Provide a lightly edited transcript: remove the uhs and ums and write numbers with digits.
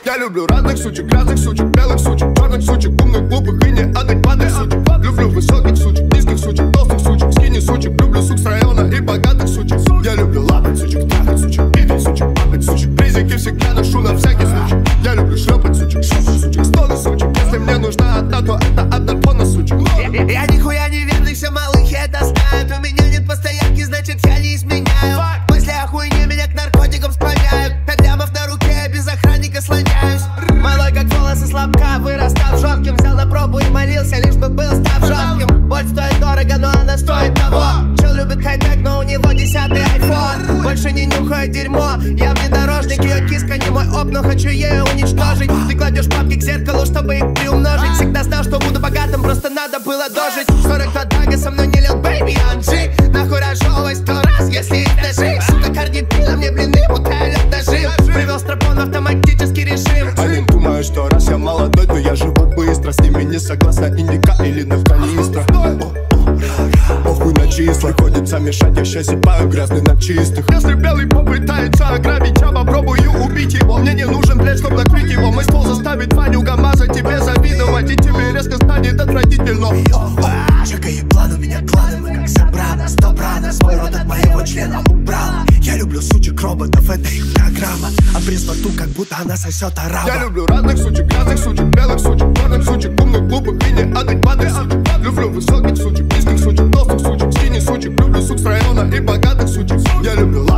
Я люблю разных сучек, грязных сучек, белых сучек, черных сучек, умных, глупых и неадекватных сучек. Люблю высоких сучек, низких сучек, толстых сучек, скини сучек. Люблю сук с района и богатых сучек. Я люблю лапать сучек, трахать сучек, пипить сучек, папать сучек. Признаки всегда ношу на всякий случай. Я люблю шлепать сучек, шопать сучек, стоны сучек. Если мне нужна одна, то это одна тонна сучек. Я нихуя не верный, все малыхи это знают. У меня нет постоянки, значит я не изменяю. Мысли о хуйне меня к наркотикам склоняют. 5 лямов на руке, без охранника слоняюсь. Малой как волосы слабка, вырастал жёстким. Взял на пробу и молился, лишь бы был став жёстким. Боль стоит дорого, но она стоит того. Чел любит хай-тек, но у него 10-й айфон. Больше не нюхает дерьмо, я внедорожник. Ее киска не мой оп, но хочу ее уничтожить. Ты кладешь папки к зеркалу, чтобы их приумножить. Всегда знал, что буду богатым, просто надо было дожить. 42 дага со мной не лил, бэйби, анджи. Нахуй разжевывай 100 раз, если их ножи. Сука, кардипила мне блины, будто лед дожил. Привел стропон в автоматический режим. Они думают, что раз я молодой, то я живу быстро. С ними не согласна индика или нафталистра. Похуй на числа, приходится мешать, я щас сипаю грязный на чистых. Если белый попытается ограбить, я попробую убить его. Мне не нужен блядь, чтоб накрыть его. Мой ствол заставит Ваню ГамАЗа тебе завидовать, и тебе резко станет отвратительно. Жека еблан, у меня кланы, мы как собрано. Стобрано, свой рот от моего члена убрала. Я люблю сучек роботов, это их программа. Обрез во рту, как будто она сосет араба. Я люблю разных сучек, грязных сучек, белых сучек, черных сучек, умных, глупых и неадекватных сучек. Люблю высоких сучек, низких сучек, толстых сучек, скини сучек. Люблю сук с района и богатых сучек. Я люблю